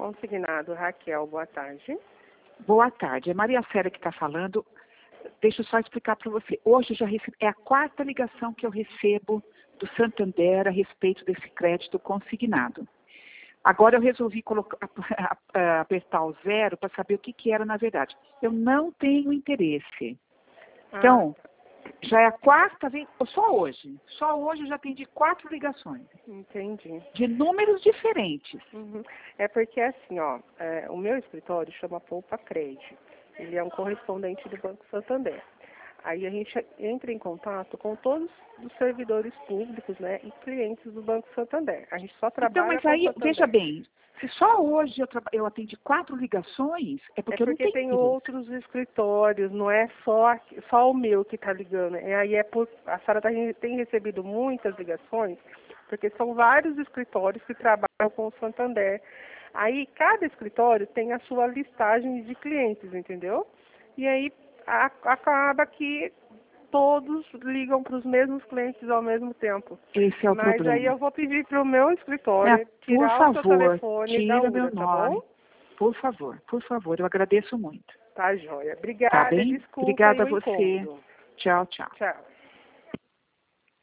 Consignado Raquel, boa tarde. Boa tarde, é Maria Célia que está falando. Deixa eu só explicar para você. Hoje eu já recebi, é a quarta ligação que eu recebo do Santander a respeito desse crédito consignado. Agora eu resolvi apertar o 0 para saber o que era na verdade. Eu não tenho interesse. Então, já é a quarta vez, só hoje eu já atendi 4 ligações. Entendi. De números diferentes. É porque assim, o meu escritório chama Poupa Crédito. Ele é um correspondente do Banco Santander. Aí a gente entra em contato com todos os servidores públicos, né, e clientes do Banco Santander. A gente só trabalha então, mas aí, com o Santander. veja bem, se só hoje eu atendi 4 ligações, é porque eu não tenho tem interesse. outros escritórios, não é só o meu que está ligando. A senhora tem recebido muitas ligações, porque são vários escritórios que trabalham com o Santander. Aí cada escritório tem a sua listagem de clientes, entendeu? E aí acaba que todos ligam para os mesmos clientes ao mesmo tempo. Esse é o problema. Mas aí eu vou pedir para o meu escritório tirar o seu telefone da URA, tá bom? Por favor, eu agradeço muito. Tá, joia. Obrigada, Tá bem? desculpa Obrigada a aí o você. incômodo. Tchau, tchau. Tchau.